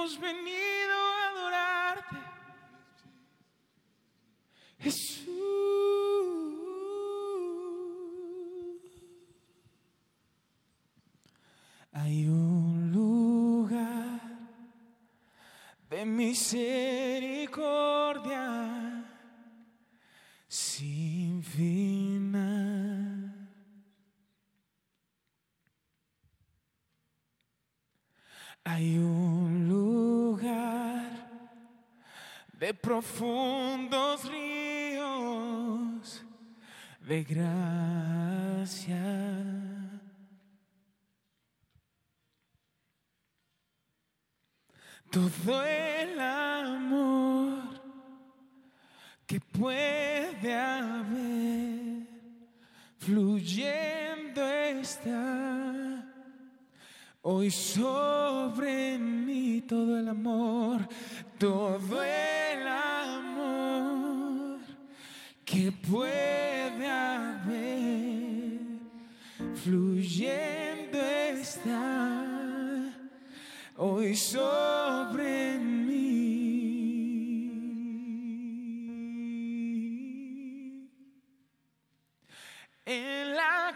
hemos venido a adorarte, Jesús. Hay un lugar de misericordia sin final. Hay un lugar de profundos ríos de gracia. Todo el amor que puede haber fluyendo está hoy sobre mí. Todo el amor que puede haber fluyendo está hoy sobre mí. En la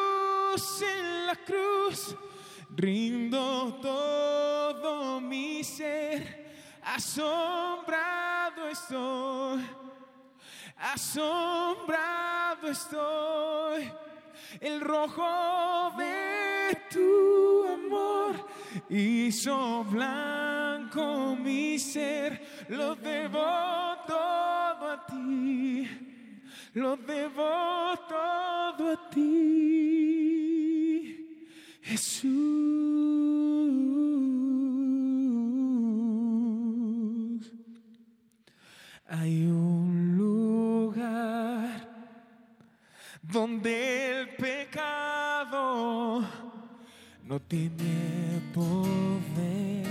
cruz, rindo todo mi ser. Asombrado estoy. El rojo de tu amor hizo blanco mi ser. Lo debo todo a ti, lo debo todo a ti, Jesús. Hay un lugar donde el pecado no tiene poder,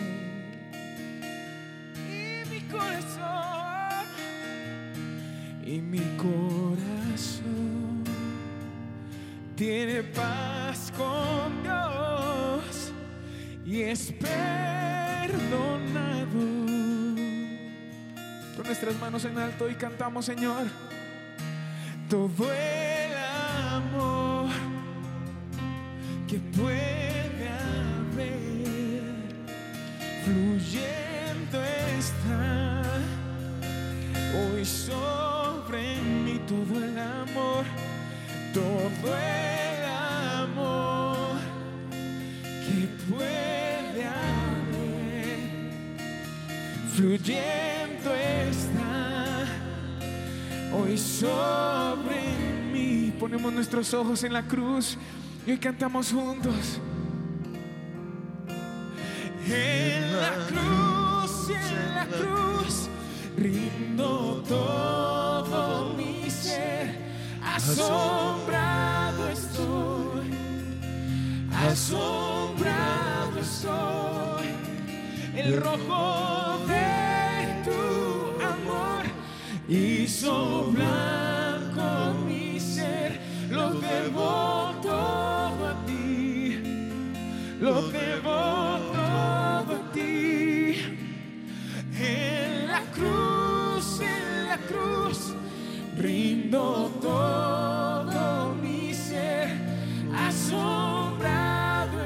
y mi corazón tiene paz con Dios y es perdonado. Con nuestras manos en alto y cantamos, Señor, todo el amor que puede haber fluyendo está hoy sobre mí. Todo el amor que puede haber fluyendo está hoy sobre mí. Ponemos nuestros ojos en la cruz y hoy cantamos juntos. En la cruz, rindo todo mi ser. Asombrado estoy. El rojo de tu amor hizo blanco mi ser. Lo debo todo a ti, lo debo todo a ti. En la cruz, rindo todo mi ser. Asombrado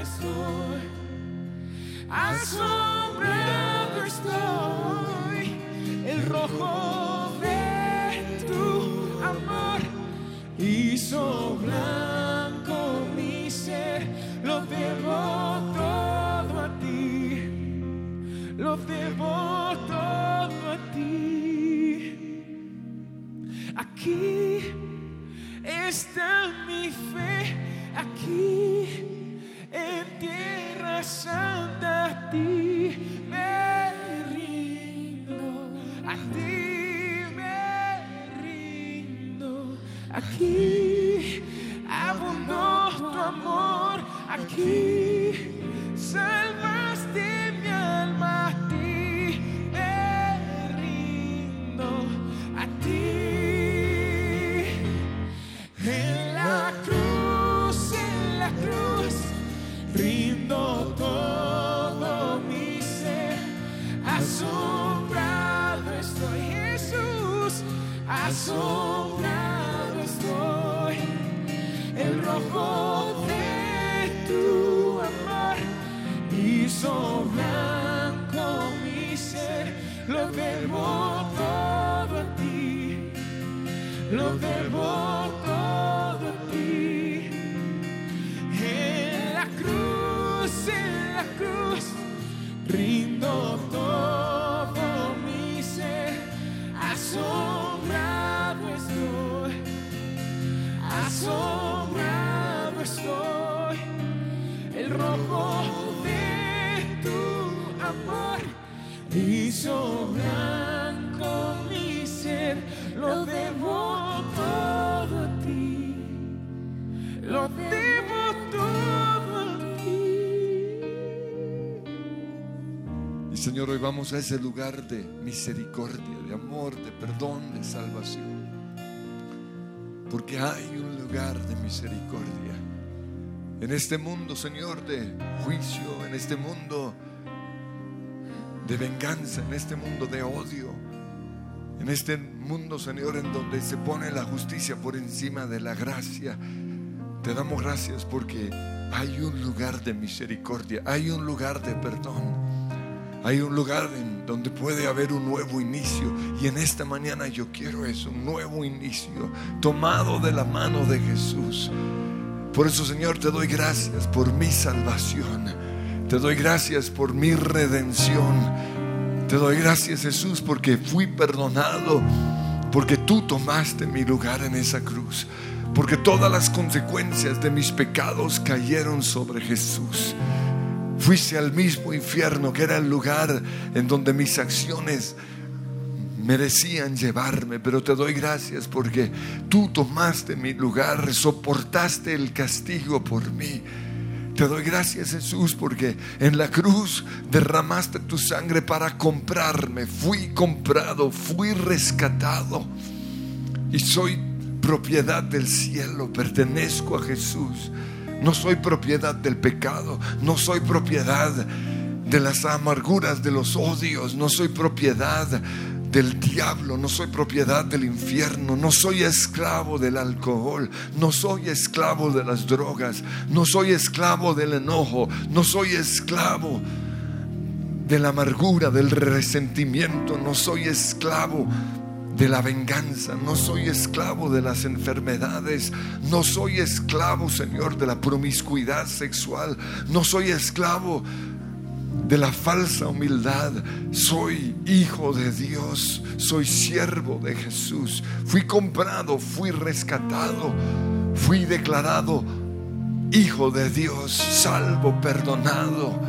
estoy. El rojo de tu amor hizo blanco mi ser. Lo debo todo a ti, lo debo todo a ti. Aquí está mi fe, aquí en tierra santa. A ti me rindo, a ti me rindo. Aquí abundó tu amor, aquí salvaste mi alma. A ti me rindo, a ti. En la cruz, rindo todo mi ser. rojo de tu amor hizo blanco mi ser. Lo debo todo a ti, lo debo todo a ti. En la cruz, rindo todo mi ser. Asombrado estoy. El rojo de tu amor hizo blanco mi ser. Lo debo todo a ti, lo debo todo a ti. Y Señor, hoy vamos a ese lugar de misericordia, de amor, de perdón, de salvación. Porque hay un lugar de misericordia en este mundo, Señor, de juicio, en este mundo de venganza, en este mundo de odio, en este mundo, Señor, en donde se pone la justicia por encima de la gracia. Te damos gracias porque hay un lugar de misericordia, hay un lugar de perdón. Hay un lugar en donde puede haber un nuevo inicio. Y en esta mañana yo quiero eso, un nuevo inicio, tomado de la mano de Jesús. Por eso, Señor, te doy gracias por mi salvación. Te doy gracias por mi redención. Te doy gracias, Jesús, porque fui perdonado, porque tú tomaste mi lugar en esa cruz, porque todas las consecuencias de mis pecados cayeron sobre Jesús. Fuiste al mismo infierno, que era el lugar en donde mis acciones merecían llevarme, pero te doy gracias porque tú tomaste mi lugar, soportaste el castigo por mí. Te doy gracias, Jesús, porque en la cruz derramaste tu sangre para comprarme. Fui comprado, fui rescatado y soy propiedad del cielo, pertenezco a Jesús. No soy propiedad del pecado, no soy propiedad de las amarguras, de los odios, no soy propiedad del diablo, no soy propiedad del infierno, no soy esclavo del alcohol, no soy esclavo de las drogas, no soy esclavo del enojo, no soy esclavo de la amargura, del resentimiento, no soy esclavo de la venganza, no soy esclavo de las enfermedades, no soy esclavo, Señor, de la promiscuidad sexual, no soy esclavo de la falsa humildad. Soy hijo de Dios, soy siervo de Jesús. Fui comprado, fui rescatado, fui declarado hijo de Dios, salvo, perdonado,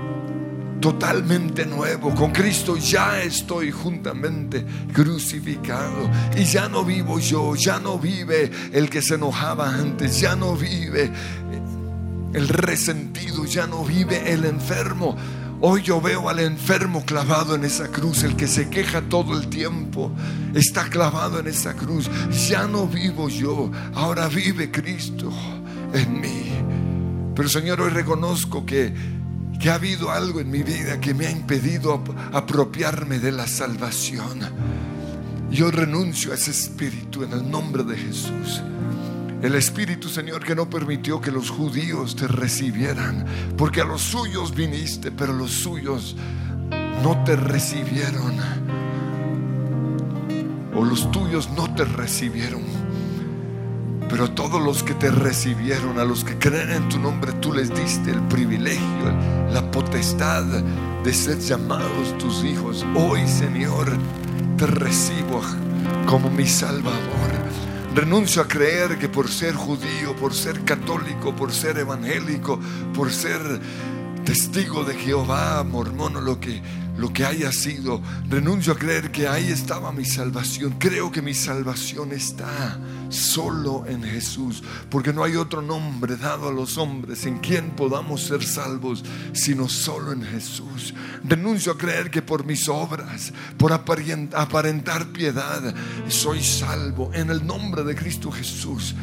totalmente nuevo. Con Cristo ya estoy juntamente crucificado. Y ya no vivo yo, ya no vive el que se enojaba antes, ya no vive el resentido, ya no vive el enfermo. Hoy yo veo al enfermo clavado en esa cruz. El que se queja todo el tiempo está clavado en esa cruz. Ya no vivo yo, ahora vive Cristo en mí. Pero, Señor, hoy reconozco que ha habido algo en mi vida que me ha impedido apropiarme de la salvación. Yo renuncio a ese espíritu en el nombre de Jesús. El espíritu, Señor, que no permitió que los judíos te recibieran, porque a los suyos viniste, pero los suyos no te recibieron, o los tuyos no te recibieron. Pero todos los que te recibieron, a los que creen en tu nombre, tú les diste el privilegio, la potestad de ser llamados tus hijos. Hoy, Señor, te recibo como mi Salvador. Renuncio a creer que por ser judío, por ser católico, por ser evangélico, por ser testigo de Jehová, mormón, o lo que haya sido, renuncio a creer que ahí estaba mi salvación. Creo que mi salvación está solo en Jesús, porque no hay otro nombre dado a los hombres en quien podamos ser salvos, sino solo en Jesús. Renuncio a creer que por mis obras, por aparentar piedad, soy salvo. En el nombre de Cristo Jesús,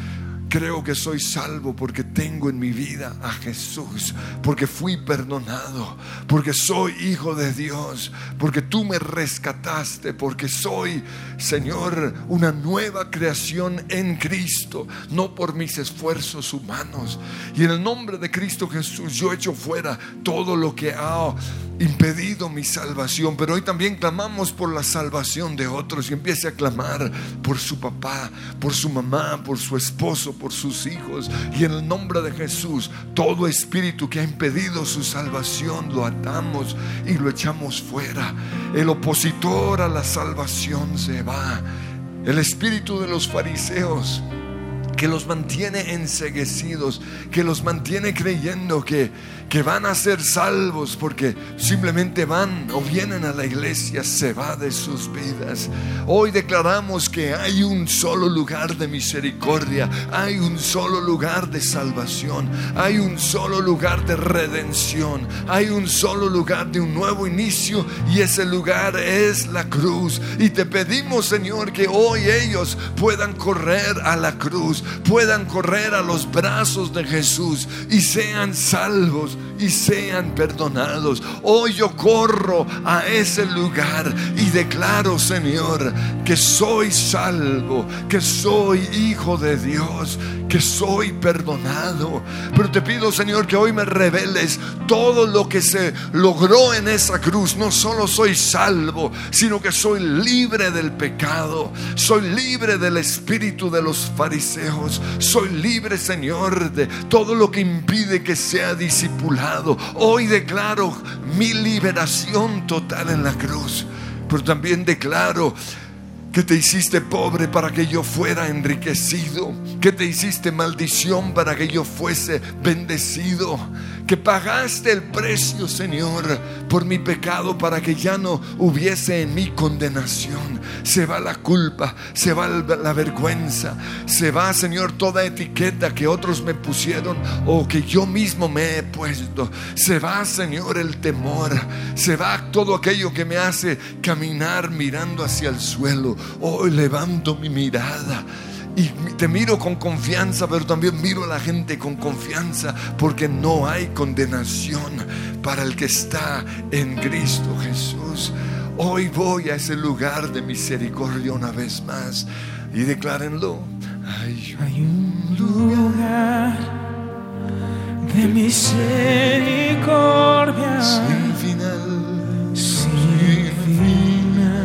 Creo que soy salvo porque tengo en mi vida a Jesús, porque fui perdonado, porque soy hijo de Dios, porque tú me rescataste, porque soy, Señor, una nueva creación en Cristo, no por mis esfuerzos humanos. Y en el nombre de Cristo Jesús yo echo fuera todo lo que ha impedido mi salvación. Pero hoy también clamamos por la salvación de otros, y empiece a clamar por su papá, por su mamá, por su esposo, por sus hijos. Y en el nombre de Jesús, todo espíritu que ha impedido su salvación lo atamos y lo echamos fuera. El opositor a la salvación se va. El espíritu de los fariseos que los mantiene enceguecidos, que los mantiene creyendo que van a ser salvos porque simplemente van o vienen a la iglesia, se va de sus vidas. Hoy declaramos que hay un solo lugar de misericordia, hay un solo lugar de salvación, hay un solo lugar de redención, hay un solo lugar de un nuevo inicio, y ese lugar es la cruz. Y te pedimos, Señor, que hoy ellos puedan correr a la cruz, puedan correr a los brazos de Jesús y sean salvos y sean perdonados. Hoy yo corro a ese lugar y declaro, Señor, que soy salvo, que soy hijo de Dios, que soy perdonado. Pero te pido, Señor, que hoy me reveles todo lo que se logró en esa cruz. No solo soy salvo, sino que soy libre del pecado, soy libre del espíritu de los fariseos, soy libre, Señor, de todo lo que impide que sea discipulado. Hoy declaro mi liberación total en la cruz. Pero también declaro que te hiciste pobre para que yo fuera enriquecido, que te hiciste maldición para que yo fuese bendecido, que pagaste el precio, Señor, por mi pecado para que ya no hubiese en mí condenación. Se va la culpa, se va la vergüenza, se va, Señor, toda etiqueta que otros me pusieron o que yo mismo me he puesto. Se va, Señor, el temor, se va todo aquello que me hace caminar mirando hacia el suelo. Hoy levanto mi mirada y te miro con confianza, pero también miro a la gente con confianza, porque no hay condenación para el que está en Cristo Jesús. Hoy voy a ese lugar de misericordia una vez más, y declárenlo: hay un lugar de misericordia sin final, sin final.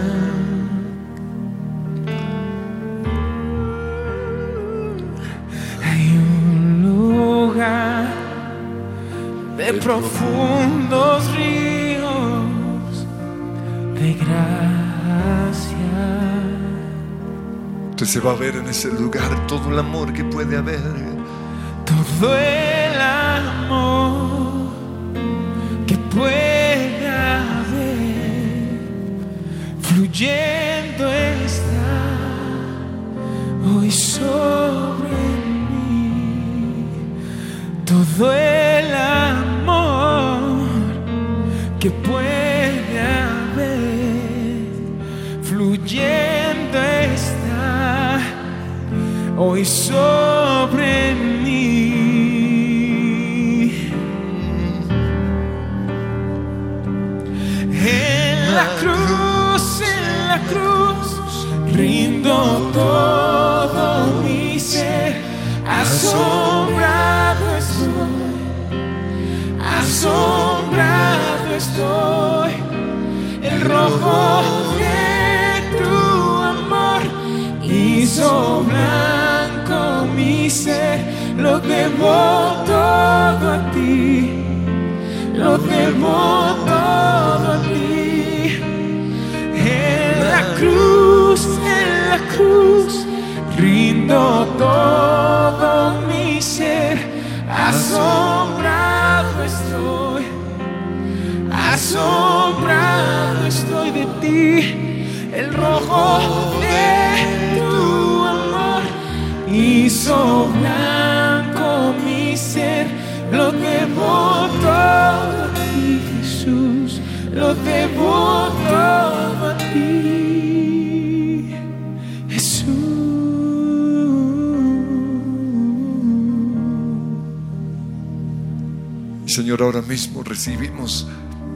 Hay un lugar de profundos ríos de gracia. Entonces se va a ver en ese lugar todo el amor que puede haber, todo el amor que puede haber, fluyendo está hoy sobre mí. Todo el amor que puede haber, fluyendo está hoy sobre mí. En la cruz, rindo todo mi ser. Asombrado estoy. El rojo de tu amor hizo blanco mi ser. Lo debo todo a ti, lo debo todo a ti. En la cruz, rindo todo mi ser. Asombrado estoy de ti. El rojo de tu amor hizo blanco mi ser. Lo debo todo a ti, Jesús, lo debo todo a ti, Jesús. Señor, ahora mismo recibimos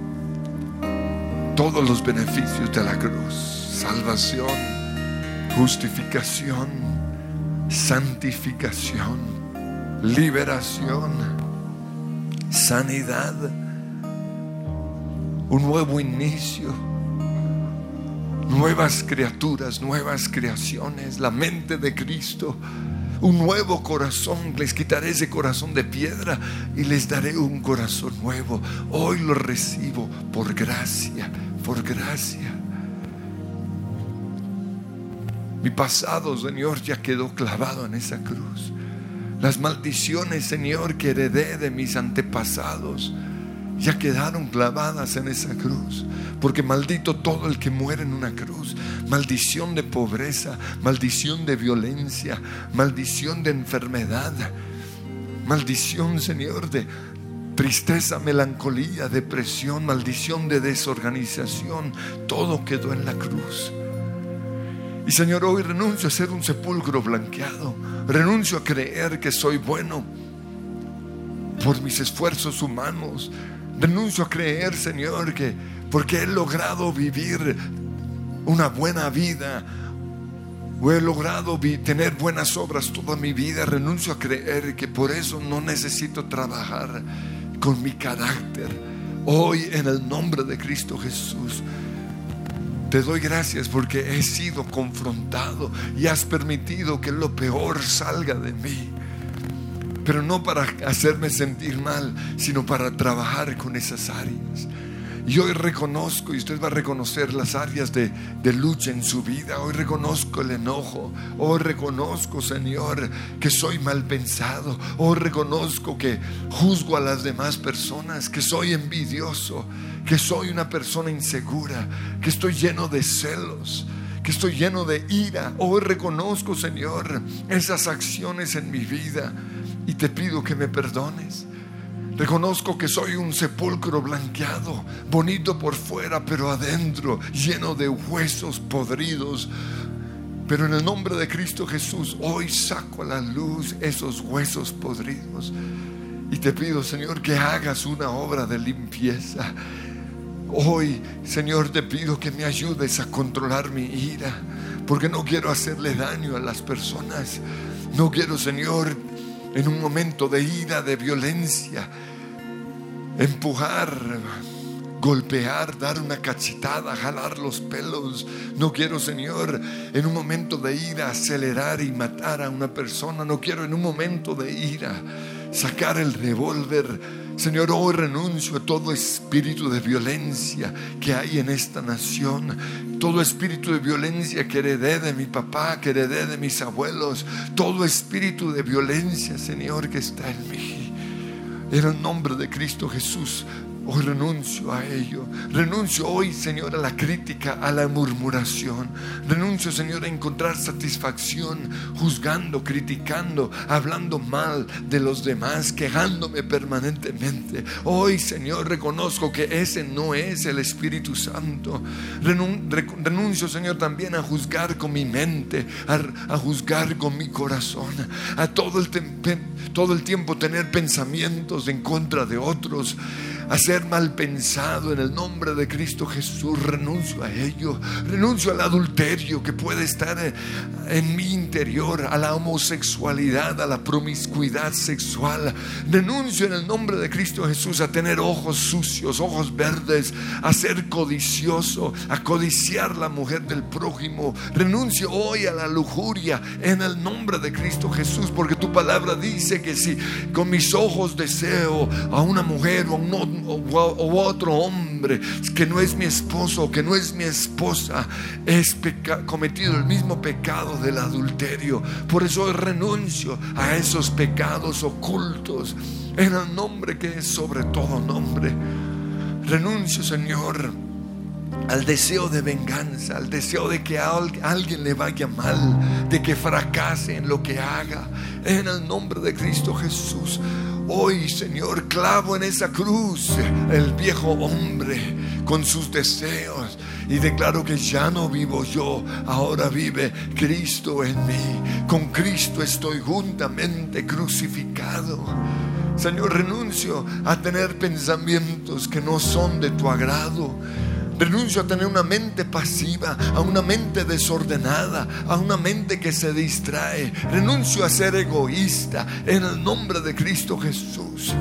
todos los beneficios de la cruz: salvación, justificación, santificación, liberación, sanidad, un nuevo inicio, nuevas criaturas, nuevas creaciones, la mente de Cristo, un nuevo corazón. Les quitaré ese corazón de piedra y les daré un corazón nuevo. Hoy lo recibo por gracia, por gracia. Mi pasado, Señor, ya quedó clavado en esa cruz. Las maldiciones, Señor, que heredé de mis antepasados ya quedaron clavadas en esa cruz. Porque maldito todo el que muere en una cruz. Maldición de pobreza, maldición de violencia, maldición de enfermedad, maldición, Señor, de tristeza, melancolía, depresión, maldición de desorganización. Todo quedó en la cruz. Y Señor, hoy renuncio a ser un sepulcro blanqueado. Renuncio a creer que soy bueno por mis esfuerzos humanos. Renuncio a creer, Señor, que porque he logrado vivir una buena vida o he logrado tener buenas obras toda mi vida, renuncio a creer que por eso no necesito trabajar con mi carácter. Hoy, en el nombre de Cristo Jesús, te doy gracias porque he sido confrontado y has permitido que lo peor salga de mí. Pero no para hacerme sentir mal, sino para trabajar con esas áreas. Y hoy reconozco, y usted va a reconocer las áreas de lucha en su vida. Hoy reconozco el enojo. Hoy reconozco, Señor, que soy mal pensado. Hoy reconozco que juzgo a las demás personas, que soy envidioso, que soy una persona insegura, que estoy lleno de celos, que estoy lleno de ira. Hoy reconozco, Señor, esas acciones en mi vida y te pido que me perdones. Reconozco que soy un sepulcro blanqueado, bonito por fuera, pero adentro lleno de huesos podridos. Pero en el nombre de Cristo Jesús, hoy saco a la luz esos huesos podridos. Y te pido, Señor, que hagas una obra de limpieza. Hoy, Señor, te pido que me ayudes a controlar mi ira, porque no quiero hacerle daño a las personas. No quiero, Señor, en un momento de ira, de violencia, empujar, golpear, dar una cachetada, jalar los pelos. No quiero, Señor, en un momento de ira acelerar y matar a una persona. No quiero en un momento de ira sacar el revólver. Señor, hoy renuncio a todo espíritu de violencia que hay en esta nación. Todo espíritu de violencia que heredé de mi papá, que heredé de mis abuelos. Todo espíritu de violencia, Señor, que está en mí. En el nombre de Cristo Jesús, hoy renuncio a ello. Renuncio hoy, Señor, a la crítica, a la murmuración. Renuncio, Señor, a encontrar satisfacción juzgando, criticando, hablando mal de los demás, quejándome permanentemente. Hoy, Señor, reconozco que ese no es el Espíritu Santo. Renuncio, Señor, también a juzgar con mi mente, a juzgar con mi corazón, a todo el tiempo tener pensamientos en contra de otros, a ser mal pensado. En el nombre de Cristo Jesús renuncio a ello. Renuncio al adulterio que puede estar en mi interior, a la homosexualidad, a la promiscuidad sexual. Renuncio en el nombre de Cristo Jesús a tener ojos sucios, ojos verdes, a ser codicioso, a codiciar la mujer del prójimo. Renuncio hoy a la lujuria en el nombre de Cristo Jesús, porque tu palabra dice que si con mis ojos deseo a una mujer o otro hombre que no es mi esposo o que no es mi esposa, es cometido el mismo pecado del adulterio. Por eso hoy renuncio a esos pecados ocultos en el nombre que es sobre todo nombre. Renuncio, Señor, al deseo de venganza, al deseo de que a alguien le vaya mal, de que fracase en lo que haga. En el nombre de Cristo Jesús, hoy, Señor, clavo en esa cruz el viejo hombre con sus deseos y declaro que ya no vivo yo, ahora vive Cristo en mí. Con Cristo estoy juntamente crucificado. Señor, renuncio a tener pensamientos que no son de tu agrado. Renuncio a tener una mente pasiva, a una mente desordenada, a una mente que se distrae. Renuncio a ser egoísta en el nombre de Cristo Jesús.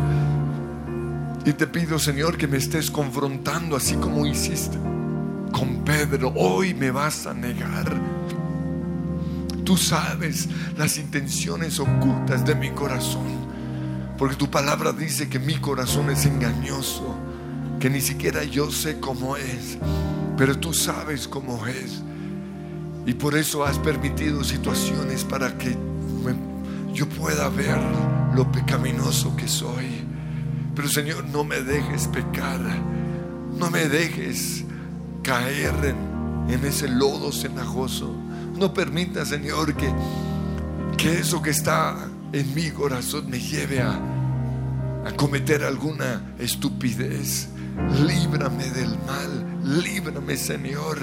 Y te pido, Señor, que me estés confrontando así como hiciste con Pedro. Hoy me vas a negar. Tú sabes las intenciones ocultas de mi corazón, porque tu palabra dice que mi corazón es engañoso, que ni siquiera yo sé cómo es, pero tú sabes cómo es. Y por eso has permitido situaciones para que yo pueda ver lo pecaminoso que soy. Pero Señor, no me dejes pecar, no me dejes caer en ese lodo cenagoso. No permita, Señor, que eso que está en mi corazón me lleve a cometer alguna estupidez. Líbrame del mal, líbrame, Señor,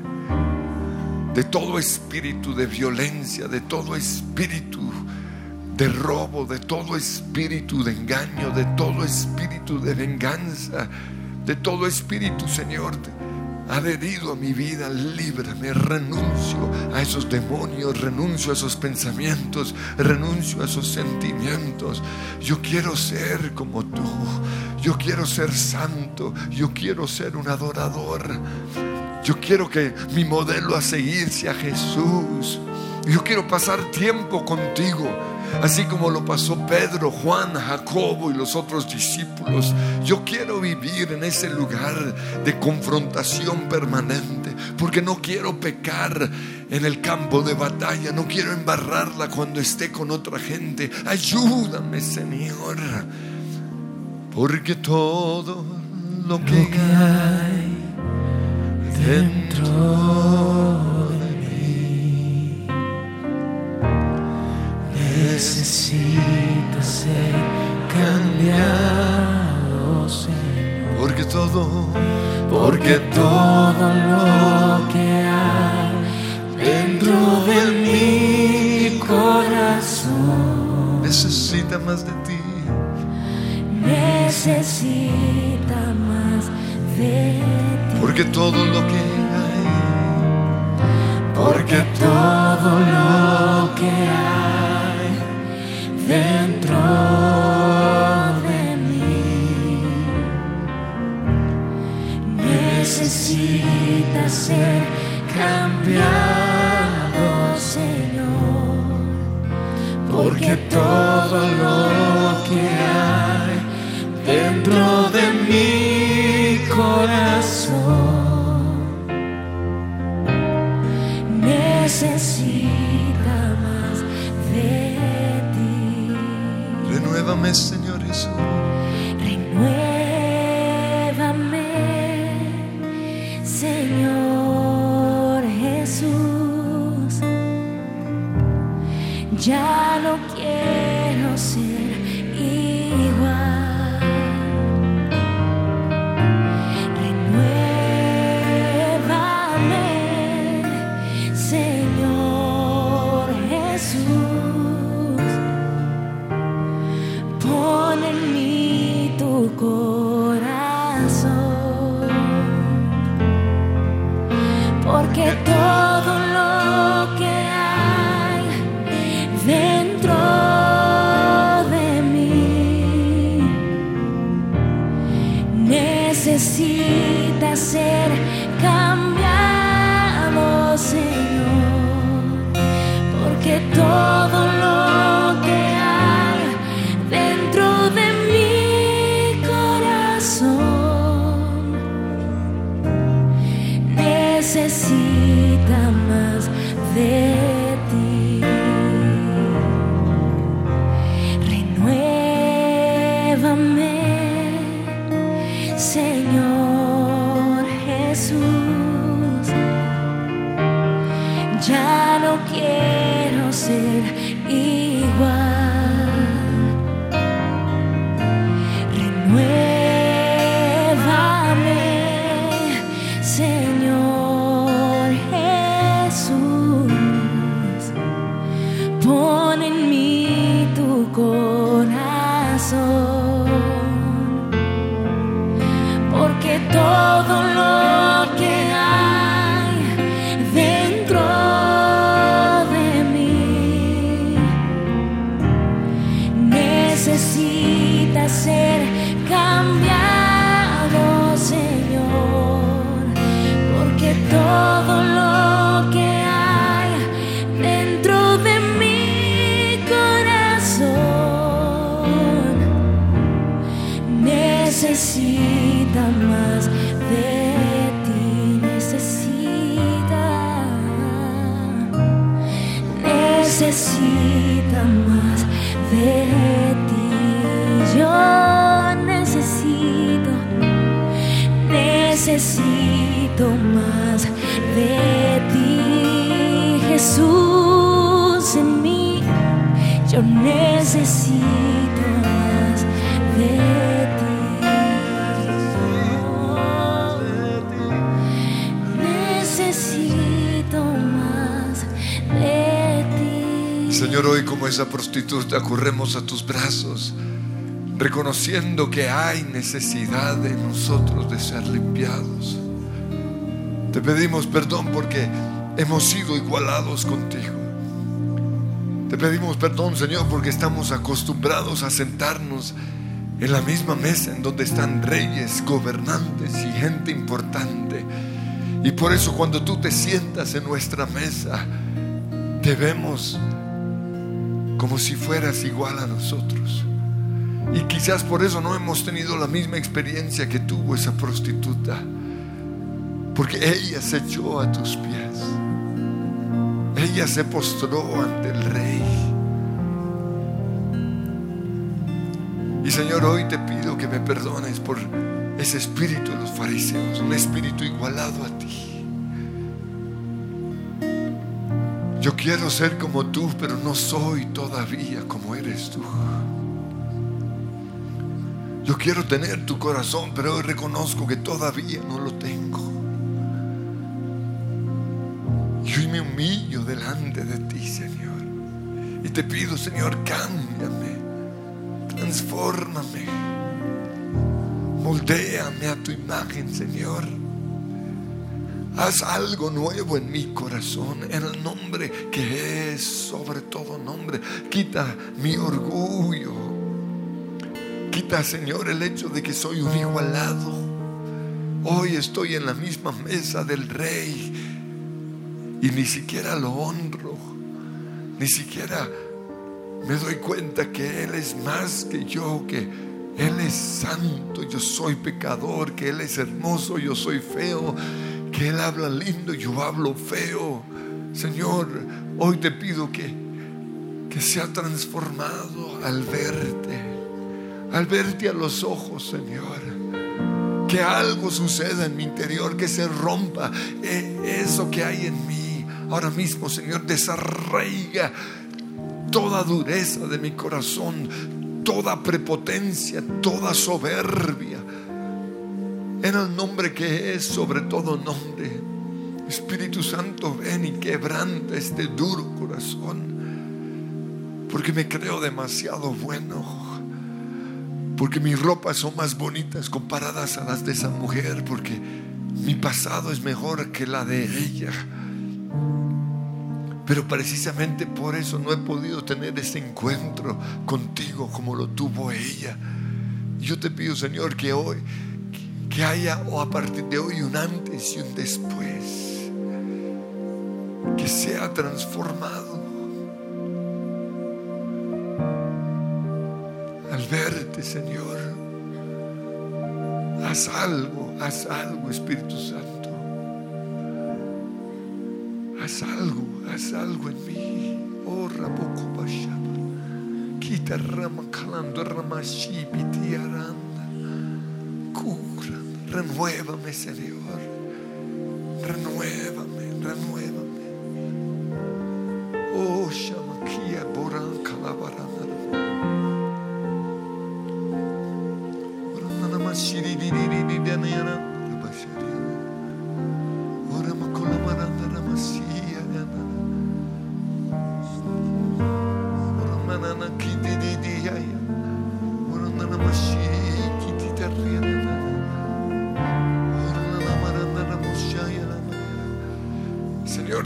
de todo espíritu de violencia, de todo espíritu de robo, de todo espíritu de engaño, de todo espíritu de venganza, de todo espíritu, Señor, adherido a mi vida. Líbrame, renuncio a esos demonios, renuncio a esos pensamientos, renuncio a esos sentimientos. Yo quiero ser como tú, yo quiero ser santo, yo quiero ser un adorador. Yo quiero que mi modelo a seguir sea Jesús. Yo quiero pasar tiempo contigo, así como lo pasó Pedro, Juan, Jacobo y los otros discípulos. Yo quiero vivir en ese lugar de confrontación permanente, porque no quiero pecar en el campo de batalla. No quiero embarrarla cuando esté con otra gente. Ayúdame, Señor, porque todo lo que hay dentro necesita ser cambiado, Señor. Porque todo lo que hay dentro de mi corazón necesita más de ti. Necesita más de ti. Porque todo lo que hay, porque todo lo que hay dentro de mí necesita ser cambiado, Señor. Porque todo lo que hay dentro de mi corazón necesita más de ti. renuévame, Señor Jesús. Renuévame, Señor Jesús. Ya no quiero ser igual. Renuévame, Señor Jesús. Pon en mí tu corazón, porque todo lo que hay dentro de mí necesita ser cambiado, Señor. Porque todo lo que hay dentro de mi corazón necesita más de ti. Renuévame, Señor Jesús. corazón, porque todo lo que hay dentro de mí necesita ser cambiado, Señor, porque todo lo que hay dentro de mi corazón necesita más de ti, necesita más de ti. Yo necesito más de ti, Jesús en mí. Yo necesito más de ti. Necesito más de ti. Señor, hoy como esa prostituta corremos a tus brazos, reconociendo que hay necesidad de nosotros de ser limpiados. Te pedimos perdón porque hemos sido igualados contigo. Te pedimos perdón, Señor, porque estamos acostumbrados a sentarnos en la misma mesa en donde están reyes, gobernantes y gente importante. Y por eso cuando tú te sientas en nuestra mesa, te vemos como si fueras igual a nosotros. Y quizás por eso no hemos tenido la misma experiencia que tuvo esa prostituta, porque ella se echó a tus pies, ella se postró ante el Rey. Y Señor, hoy te pido que me perdones por ese espíritu de los fariseos, un espíritu igualado a ti. Yo quiero ser como tú, pero no soy todavía como eres tú. Yo quiero tener tu corazón, pero hoy reconozco que todavía no lo tengo. Y hoy me humillo delante de ti, Señor. Y te pido, Señor, cámbiame, transfórmame, moldéame a tu imagen, Señor. Haz algo nuevo en mi corazón, en el nombre que es sobre todo nombre. Quita mi orgullo. Quita, Señor, el hecho de que soy un igualado. Hoy estoy en la misma mesa del Rey y ni siquiera lo honro, ni siquiera me doy cuenta que Él es más que yo, que Él es santo, yo soy pecador, que Él es hermoso, yo soy feo, que Él habla lindo, yo hablo feo. Señor, hoy te pido que sea transformado al verte a los ojos, Señor. Que algo suceda en mi interior, que se rompa eso que hay en mí. Ahora mismo, Señor, desarraiga toda dureza de mi corazón, toda prepotencia, toda soberbia, en el nombre que es sobre todo nombre. Espíritu Santo, ven y quebranta este duro corazón, porque me creo demasiado bueno, porque mis ropas son más bonitas comparadas a las de esa mujer, porque mi pasado es mejor que la de ella. Pero precisamente por eso no he podido tener ese encuentro contigo como lo tuvo ella. Yo te pido, Señor, que hoy, que haya o a partir de hoy un antes y un después, que sea transformado al verte, Señor. Haz algo, Espíritu Santo. Haz algo en mí. Oh, Raboko Bashaba. Quita rama calando, rama shibiti aranda. Cura, renuévame, Señor. Renuévame. Oh, Shamakia Boran Calabarana.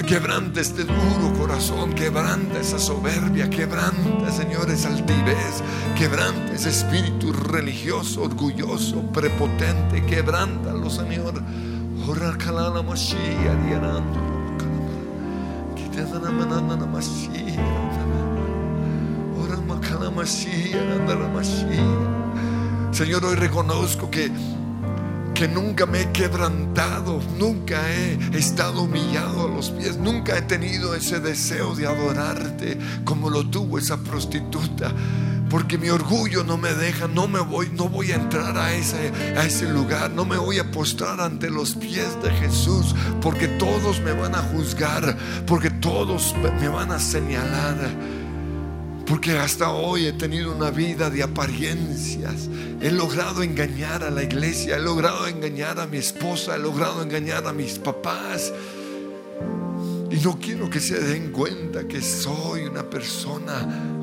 Quebranta este duro corazón, quebranta esa soberbia, quebranta, Señor, esa altivez, quebranta ese espíritu religioso, orgulloso, prepotente, quebrántalo, Señor. Ora kalana mashia dianando, kitana manana mashia, ora makala mashia, andara mashia. Señor, hoy reconozco que nunca me he quebrantado, nunca he estado humillado a los pies, nunca he tenido ese deseo de adorarte como lo tuvo esa prostituta, porque mi orgullo no me deja, no voy a entrar a ese lugar, no me voy a postrar ante los pies de Jesús, porque todos me van a juzgar, porque todos me van a señalar. Porque hasta hoy he tenido una vida de apariencias. He logrado engañar a la iglesia, he logrado engañar a mi esposa, he logrado engañar a mis papás. Y no quiero que se den cuenta que soy una persona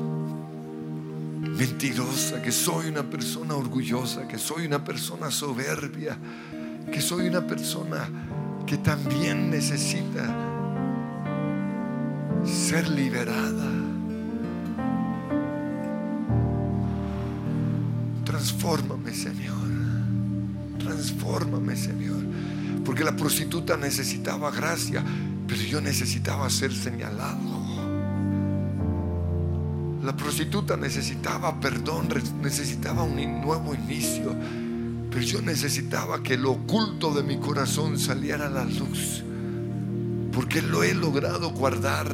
mentirosa, que soy una persona orgullosa, que soy una persona soberbia, que soy una persona que también necesita ser liberada. Transfórmame, Señor. Transfórmame, Señor. Porque la prostituta necesitaba gracia, pero yo necesitaba ser señalado. La prostituta necesitaba perdón, necesitaba un nuevo inicio, pero yo necesitaba que lo oculto de mi corazón saliera a la luz, porque lo he logrado guardar.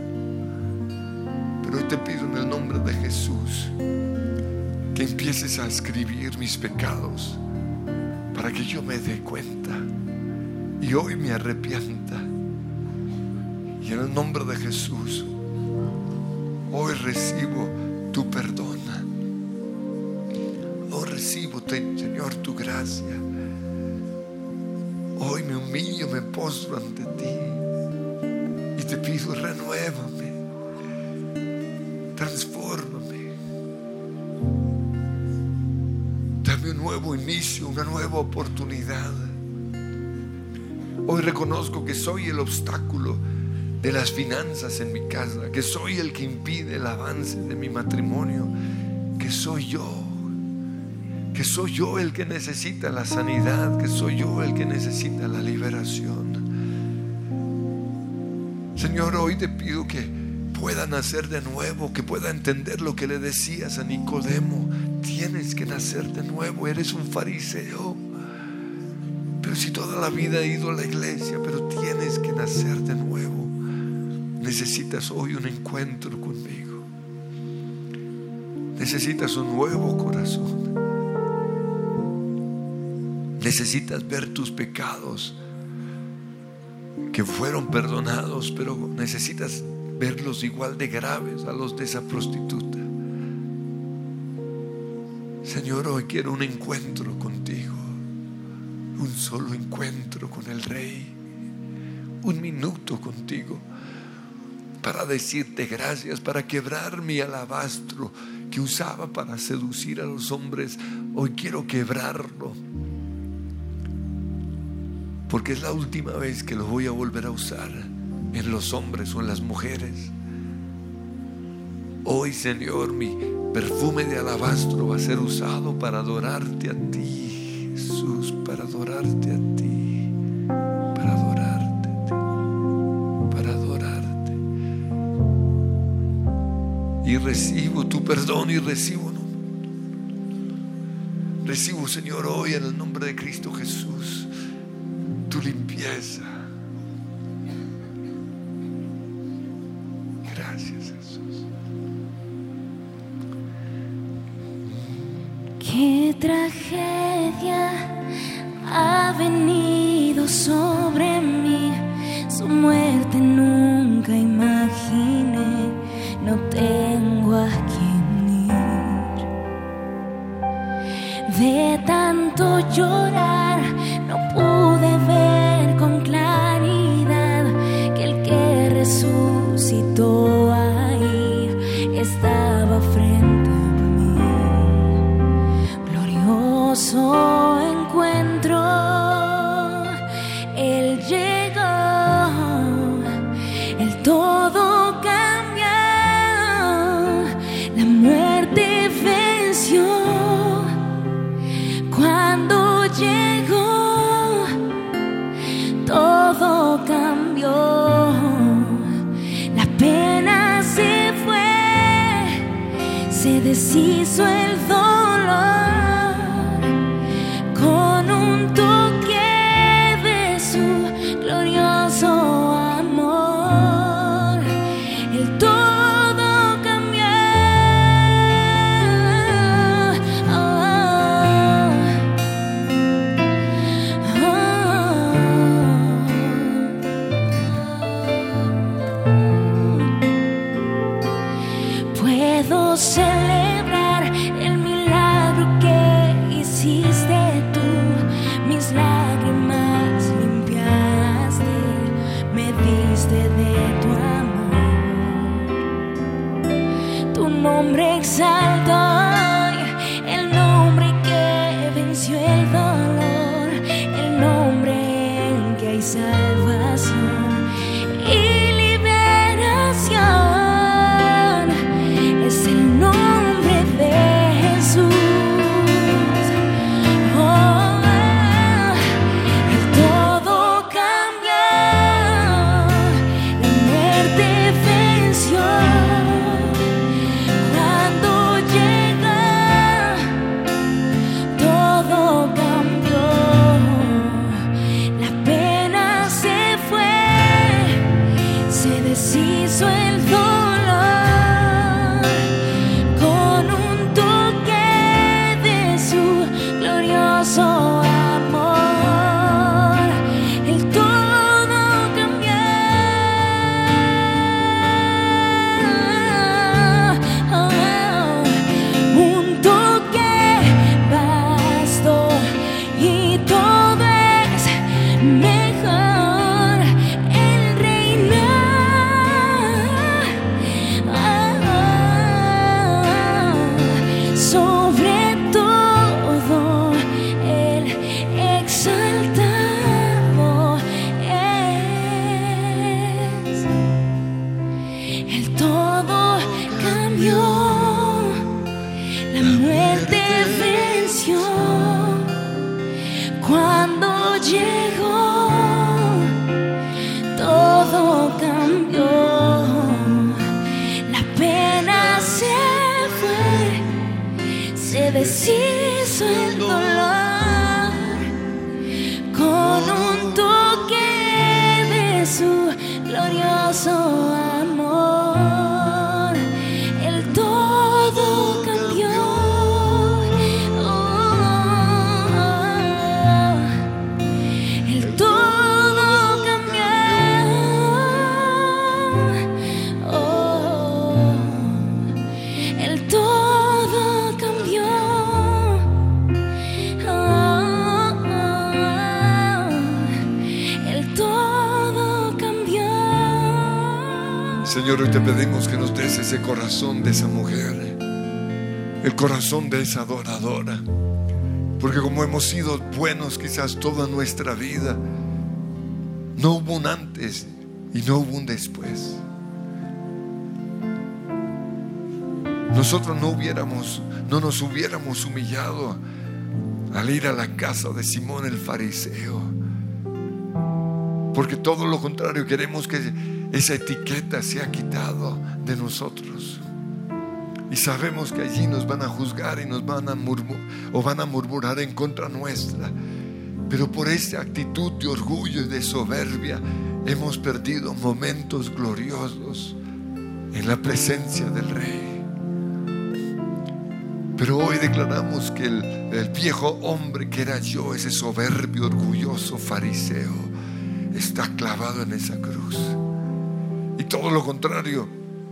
Pero hoy te pido en el nombre de Jesús que empieces a escribir mis pecados para que yo me dé cuenta y hoy me arrepienta. Y en el nombre de Jesús hoy recibo tu perdón. Hoy recibo, Señor, tu gracia. Hoy me humillo, me postro ante ti y te pido: renuévame, transfórmame. Dame un nuevo inicio, una nueva oportunidad. Hoy reconozco que soy el obstáculo de las finanzas en mi casa, que soy el que impide el avance de mi matrimonio, que soy yo el que necesita la sanidad, que soy yo el que necesita la liberación. Señor, hoy te pido que pueda nacer de nuevo, que pueda entender lo que le decías a Nicodemo: tienes que nacer de nuevo, eres un fariseo, pero si toda la vida he ido a la iglesia, pero tienes que nacer de nuevo. Necesitas hoy un encuentro conmigo, necesitas un nuevo corazón, necesitas ver tus pecados que fueron perdonados, pero necesitas verlos igual de graves a los de esa prostituta. Señor, hoy quiero un encuentro contigo, un solo encuentro con el Rey, un minuto contigo para decirte gracias, para quebrar mi alabastro que usaba para seducir a los hombres. Hoy quiero quebrarlo, porque es la última vez que lo voy a volver a usar en los hombres o en las mujeres. Hoy, Señor, mi perfume de alabastro va a ser usado para adorarte a ti, Jesús, para adorarte a ti, para adorarte a ti, para adorarte. Y recibo tu perdón y recibo, Señor, hoy en el nombre de Cristo Jesús, tu limpieza. Gracias, Jesús. Qué tragedia ha venido sobre mí, su muerte nunca imaginé, no tengo a quién ir. De tanto llorar no pude ver con claridad que el que resucitó ahí estaba frente a mí. Glorioso encuentro, Él llegó deshizo el dolor con un toque de su glorioso amor. El todo cambió. Puedo celebrar el milagro que hiciste tú. Mis lágrimas limpiaste, me diste de tu amor. Tu nombre exalto hoy, el nombre que venció el dolor, el nombre en que hay salvación y liberación. Es el nombre de Jesús. Oh, el todo cambió, la muerte venció. Cuando llega, todo cambió. La pena se fue, se deshizo el dolor. Amor, el todo cambió. Un toque bastó y todo es mejor. El reinar sobre todo. Exaltado es. El todo cambió, la muerte venció. Cuando llegó, todo cambió. La pena se fue, se deshizo el dolor con un toque de su glorioso amor. El todo cambió. El todo cambió. El todo cambió. Señor, hoy te pedimos que nos des ese corazón de esa mujer, el corazón de esa adoradora, porque como hemos sido buenos quizás toda nuestra vida, no hubo un antes y no hubo un después. Nosotros no nos hubiéramos humillado al ir a la casa de Simón el fariseo, porque todo lo contrario, queremos que esa etiqueta sea quitado de nosotros. Y sabemos que allí nos van a juzgar y nos van a murmurar en contra nuestra. Pero por esta actitud de orgullo y de soberbia hemos perdido momentos gloriosos en la presencia del Rey. Pero hoy declaramos que el viejo hombre que era yo, ese soberbio, orgulloso fariseo, está clavado en esa cruz. Y todo lo contrario,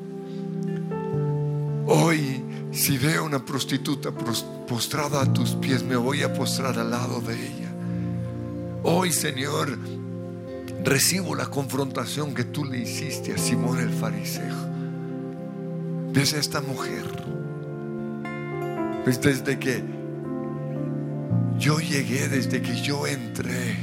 hoy si veo una prostituta postrada a tus pies, me voy a postrar al lado de ella. Hoy, Señor, recibo la confrontación que tú le hiciste a Simón el fariseo. ¿Ves a esta mujer? Pues desde que yo llegué, desde que yo entré,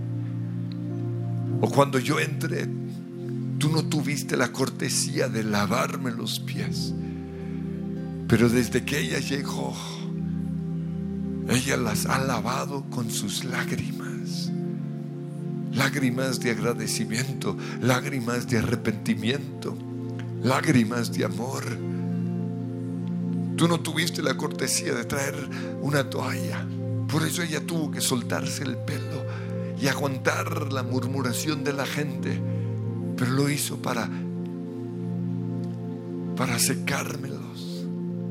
o cuando yo entré, tú no tuviste la cortesía de lavarme los pies. Pero desde que ella llegó, ella las ha lavado con sus lágrimas. Lágrimas de agradecimiento, lágrimas de arrepentimiento, lágrimas de amor. Tú no tuviste la cortesía de traer una toalla. Por eso ella tuvo que soltarse el pelo y aguantar la murmuración de la gente. Pero lo hizo para secármelos.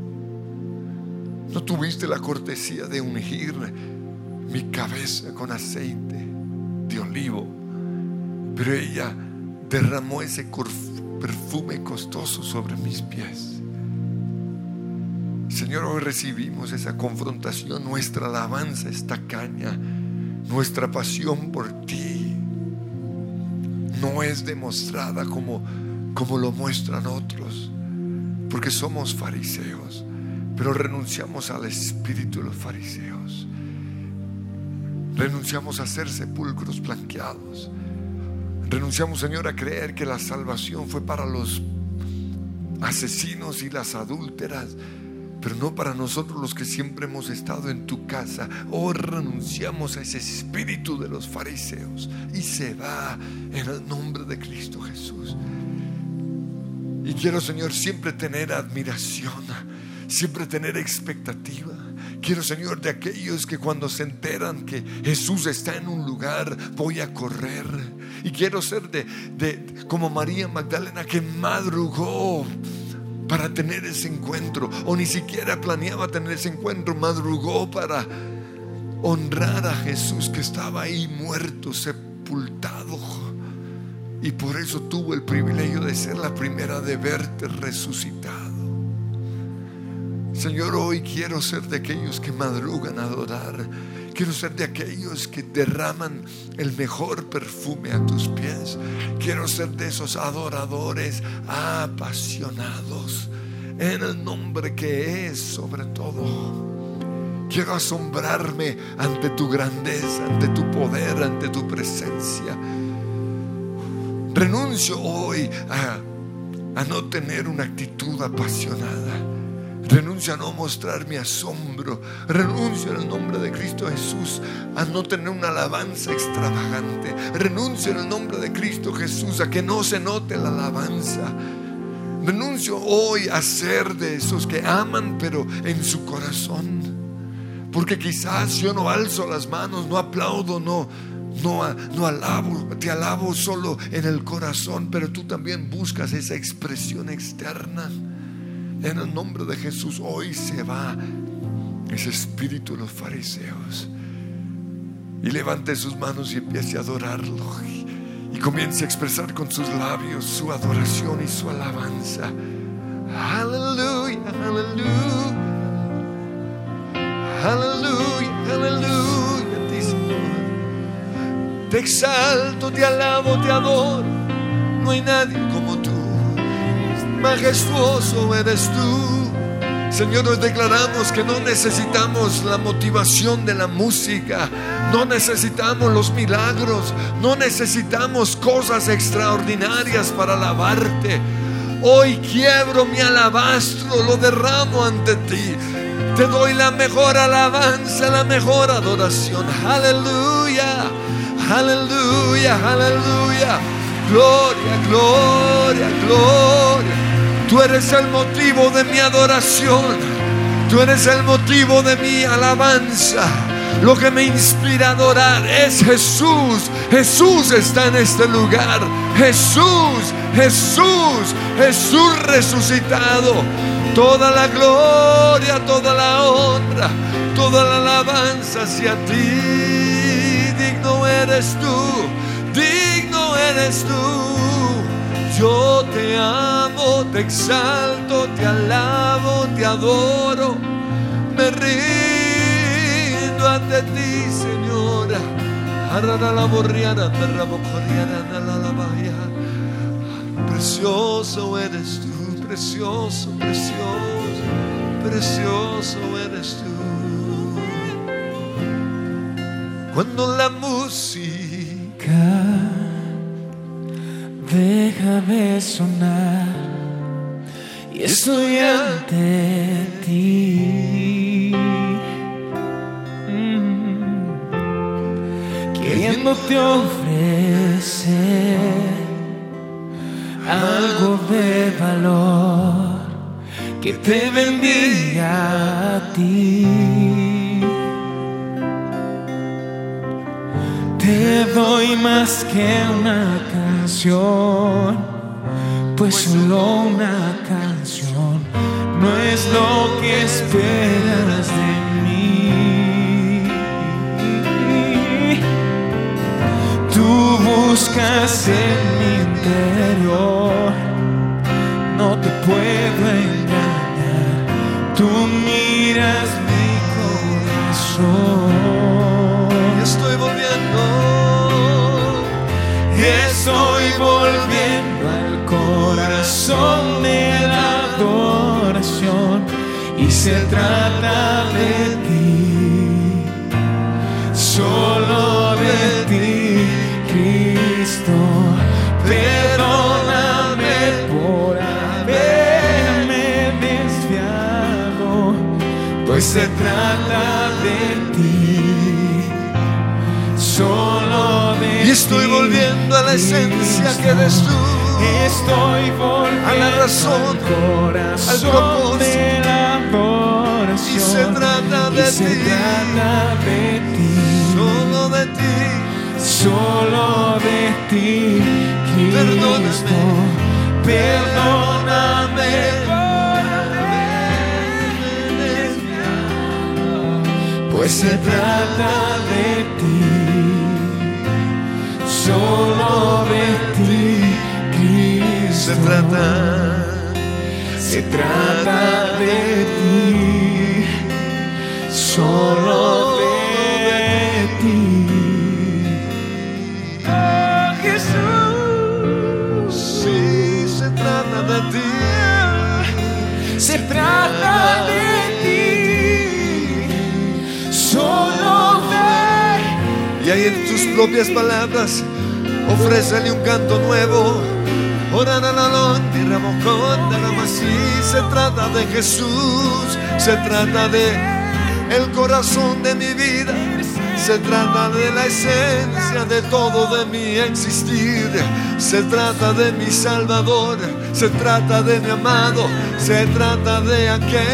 No tuviste la cortesía de ungir mi cabeza con aceite de olivo, pero ella derramó ese perfume costoso sobre mis pies. Señor, hoy recibimos esa confrontación. Nuestra alabanza es tacaña. Nuestra pasión por ti no es demostrada como lo muestran otros, porque somos fariseos, pero renunciamos al espíritu de los fariseos. Renunciamos a ser sepulcros blanqueados. Renunciamos, Señor, a creer que la salvación fue para los asesinos y las adúlteras, pero no para nosotros los que siempre hemos estado en tu casa. Oh, renunciamos a ese espíritu de los fariseos y se va en el nombre de Cristo Jesús. Y quiero, Señor, siempre tener admiración, siempre tener expectativa. Quiero, Señor, de aquellos que cuando se enteran que Jesús está en un lugar, voy a correr. Y quiero ser como María Magdalena, que madrugó para tener ese encuentro, o ni siquiera planeaba tener ese encuentro, madrugó para honrar a Jesús que estaba ahí muerto, sepultado, y por eso tuvo el privilegio de ser la primera de verte resucitado. Señor, hoy quiero ser de aquellos que madrugan a adorar. Quiero ser de aquellos que derraman el mejor perfume a tus pies. Quiero ser de esos adoradores apasionados en el nombre que es sobre todo. Quiero asombrarme ante tu grandeza, ante tu poder, ante tu presencia. Renuncio hoy a no tener una actitud apasionada. Renuncio a no mostrar mi asombro. Renuncio en el nombre de Cristo Jesús a no tener una alabanza extravagante. Renuncio en el nombre de Cristo Jesús a que no se note la alabanza. Renuncio hoy a ser de esos que aman pero en su corazón, porque quizás yo no alzo las manos, no aplaudo, no alabo, te alabo solo en el corazón, pero tú también buscas esa expresión externa. En el nombre de Jesús hoy se va ese espíritu de los fariseos, y levante sus manos y empiece a adorarlo, y comience a expresar con sus labios su adoración y su alabanza. Aleluya, aleluya, aleluya, aleluya a ti, Señor. Te exalto, te alabo, te adoro. No hay nadie como tú. Majestuoso eres tú. Señor, hoy declaramos que no necesitamos la motivación de la música, no necesitamos los milagros, no necesitamos cosas extraordinarias para alabarte. Hoy quiebro mi alabastro, lo derramo ante ti. Te doy la mejor alabanza, la mejor adoración. Aleluya, aleluya, aleluya. Gloria, gloria, gloria. Tú eres el motivo de mi adoración. Tú eres el motivo de mi alabanza. Lo que me inspira a adorar es Jesús. Jesús está en este lugar. Jesús, Jesús, Jesús resucitado. Toda la gloria, toda la honra, toda la alabanza hacia ti. Digno eres tú, digno eres tú. Yo te amo, te exalto, te alabo, te adoro. Me rindo ante ti, Señora. Precioso eres tú, precioso, precioso, precioso eres tú. Cuando la música deja de sonar y estoy ante ti, queriéndote ofrecer algo de valor que te bendiga a ti. Te doy más que una canción, pues solo una canción no es lo que esperas de mí. Tú buscas en mi interior, no te puedo engañar. Tú miras mi corazón. Estoy volviendo al corazón de la adoración, y se trata de ti, solo de ti, Cristo. Perdóname por haberme desviado, pues se trata de ti, solo de ti. Y estoy volviendo a la esencia que eres tú. Estoy volviendo a la razón, al propósito de la adoración. Y se trata de ti, solo de ti, solo de ti, Cristo. Perdóname por haberme desviado, pues se trata de ti, solo de ti, Cristo. Se trata de ti, solo de ti. Oh, Jesús. Sí, se trata de ti. Se trata de ti, solo de ti. Y ahí en tus propias palabras, ofrécele un canto nuevo. Sí, se trata de Jesús, se trata de el corazón de mi vida, se trata de la esencia de todo de mi existir, se trata de mi Salvador, se trata de mi amado, se trata de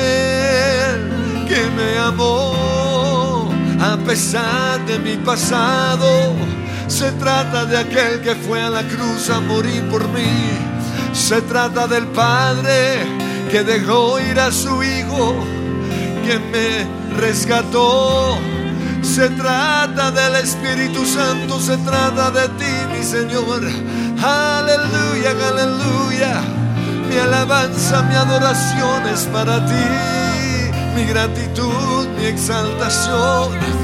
aquel que me amó a pesar de mi pasado. Se trata de aquel que fue a la cruz a morir por mí. Se trata del Padre que dejó ir a su Hijo, que me rescató. Se trata del Espíritu Santo, se trata de ti, mi Señor. Aleluya, aleluya. Mi alabanza, mi adoración es para ti. Mi gratitud, mi exaltación.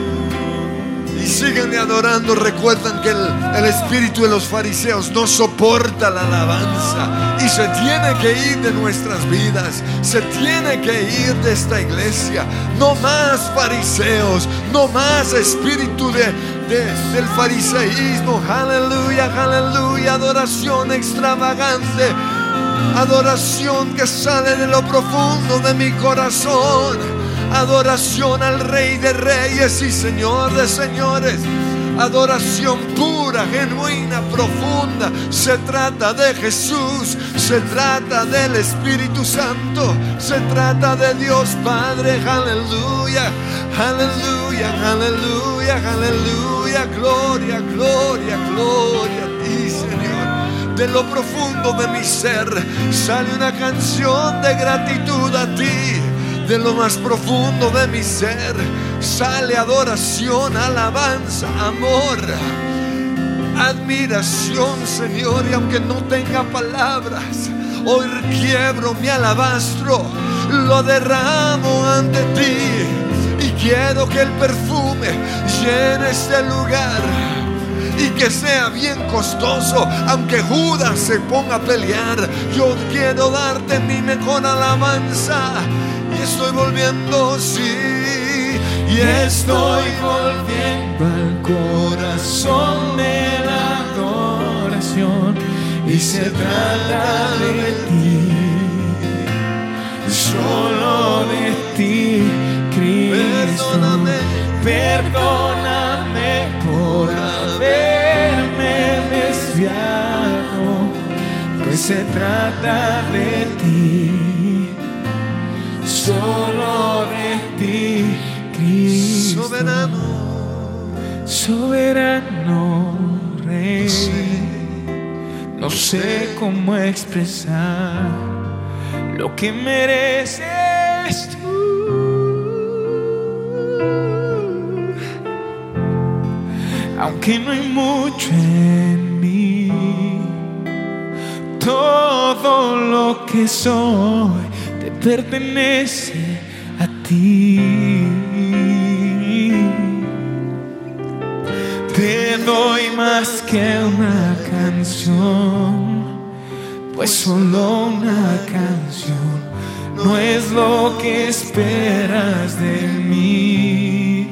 Y síguenle adorando. Recuerdan que el espíritu de los fariseos no soporta la alabanza y se tiene que ir de nuestras vidas, se tiene que ir de esta iglesia. No más fariseos, no más espíritu del fariseísmo. Aleluya, aleluya. Adoración extravagante, adoración que sale de lo profundo de mi corazón. Adoración al Rey de Reyes y Señor de Señores. Adoración pura, genuina, profunda. Se trata de Jesús, se trata del Espíritu Santo, se trata de Dios Padre. Aleluya, aleluya, aleluya, aleluya. Gloria, gloria, gloria a ti, Señor. De lo profundo de mi ser sale una canción de gratitud a ti. De lo más profundo de mi ser sale adoración, alabanza, amor, admiración, Señor. Y aunque no tenga palabras, hoy quiebro mi alabastro, lo derramo ante ti. Y quiero que el perfume llene este lugar y que sea bien costoso. Aunque Judas se ponga a pelear, yo quiero darte mi mejor alabanza. Y estoy volviendo, sí, y estoy volviendo al corazón de la adoración. Y se trata de ti, solo de ti, Cristo. Perdóname por haberme desviado, pues se trata de ti, solo de ti, Cristo. Soberano Rey. No sé cómo expresar lo que mereces tú. Aunque no hay mucho en mí, todo lo que soy te pertenece a ti. Te doy más que una canción, pues solo una canción no es lo que esperas de mí.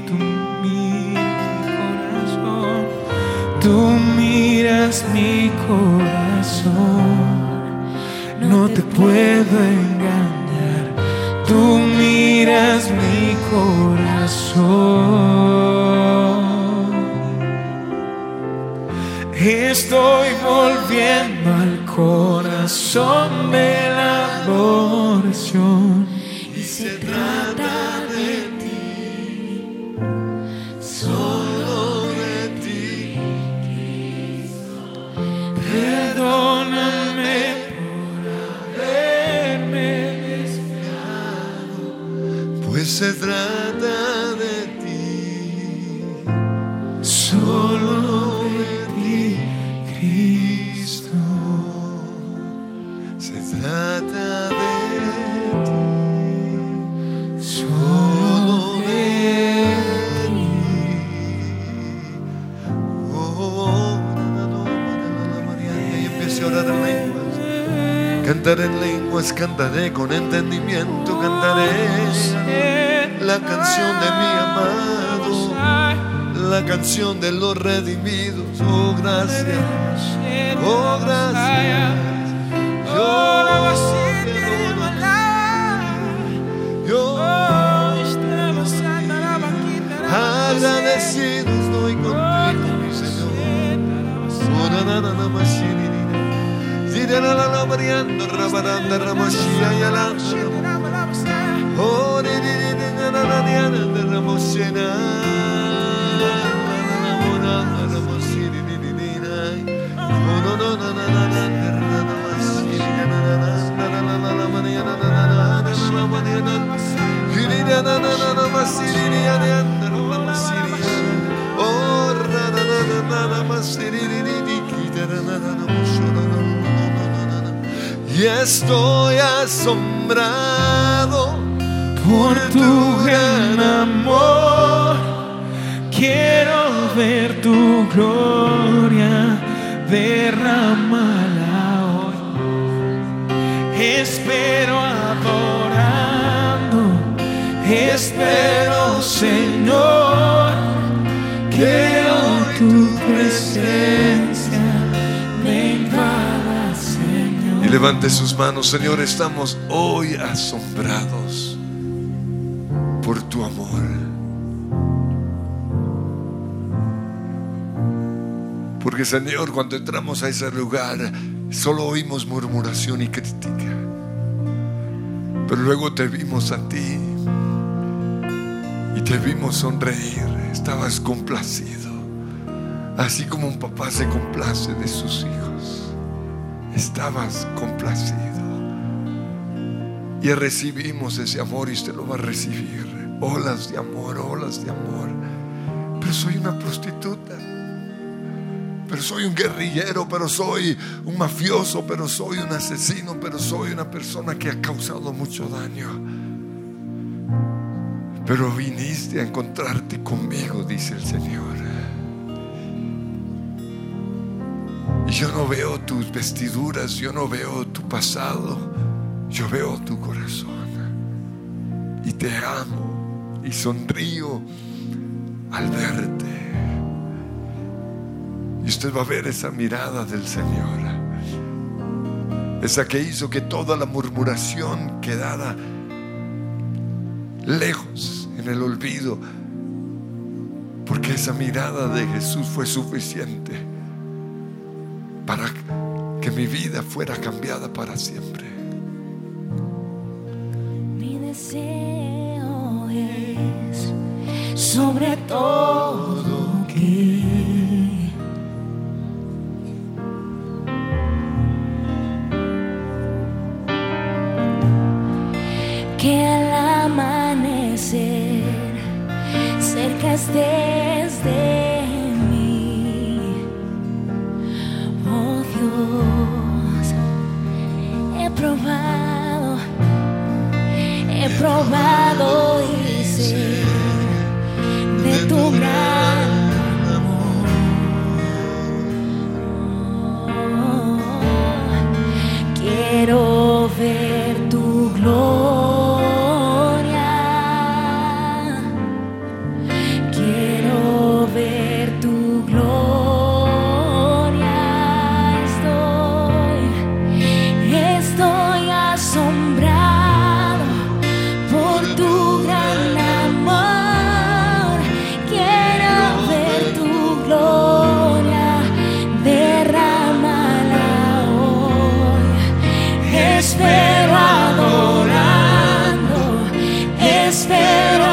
Tú miras mi corazón, no te puedo engañar. Tú miras mi corazón. Estoy volviendo al corazón de la adoración. Y se trata de ti, solo de ti. Perdóname por haberme desviado, pues se trata de ti, solo de ti, Cristo. se trata de ti, Solo de ti. Y empiece a orar en lenguas. Cantaré en lenguas, cantaré con entendimiento, cantaré la canción de mi amado, la canción de los redimidos. Oh, gracias, oh, gracias. Yo agradecido estoy contigo, mi Señor. Y estoy asombrado Por tu gran amor, quiero ver tu gloria, derrámala hoy. Espero adorando, espero, Señor, quiero tu presencia me invada, Señor. y levante sus manos. Señor, estamos hoy asombrados por tu amor. Porque, Señor, cuando entramos a ese lugar solo oímos murmuración y crítica, pero luego te vimos a ti y te vimos sonreír. Estabas complacido, así como un papá se complace de sus hijos. Estabas complacido y recibimos ese amor, y usted lo va a recibir. Olas de amor, olas de amor. Pero soy una prostituta, pero soy un guerrillero, pero soy un mafioso, pero soy un asesino, pero soy una persona que ha causado mucho daño. Pero viniste a encontrarte conmigo, dice el Señor. Y yo no veo tus vestiduras, yo no veo tu pasado, yo veo tu corazón. Y te amo y sonrío al verte. Y usted va a ver esa mirada del Señor, esa que hizo que toda la murmuración quedara lejos en el olvido, porque esa mirada de Jesús fue suficiente para que mi vida fuera cambiada para siempre. Mi deseo sobre todo que al amanecer cerca estés de mí, oh Dios. He probado y sé de tu gran amor. Quiero ver tu gloria, quiero ver tu gloria. Estoy asombrado por tu gran amor. Quiero ver tu gloria, derrámala hoy. Espero adorando, espero,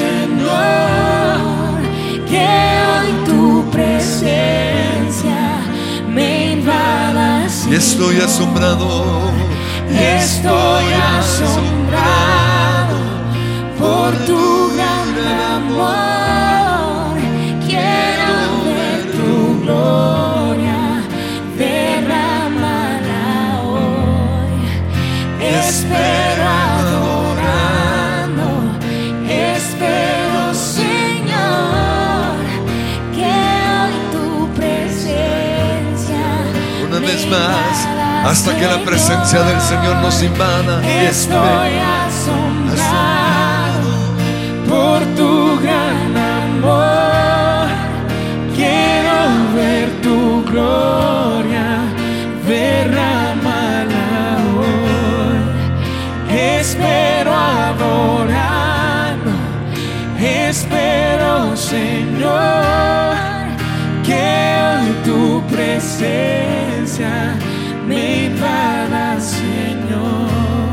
Señor, que hoy tu presencia me invada. Y estoy asombrado. Estoy asombrado por tu gran amor. Quiero ver tu gloria, derrámala hoy. Espero adorando, espero, Señor, que hoy tu presencia Una vez más, hasta que la presencia del Señor nos invada. Estoy asombrado por tu gran amor. Quiero ver tu gloria, derrámala hoy. Espero adorando, espero, Señor, que hoy tu presencia me invada, Señor.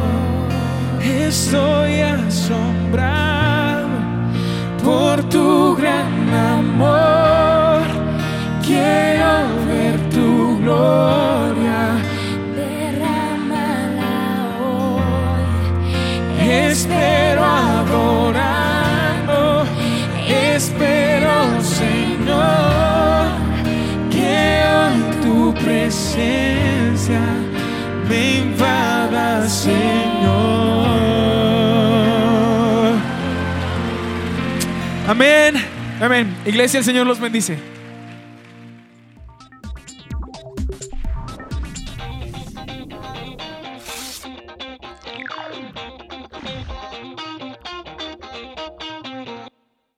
Estoy asombrado por tu gran amor. Quiero ver tu gloria, derrámala hoy. espero adorando, espero, Señor, que hoy tu presencia me invada, Señor. Amén, amén. Iglesia, el Señor los bendice.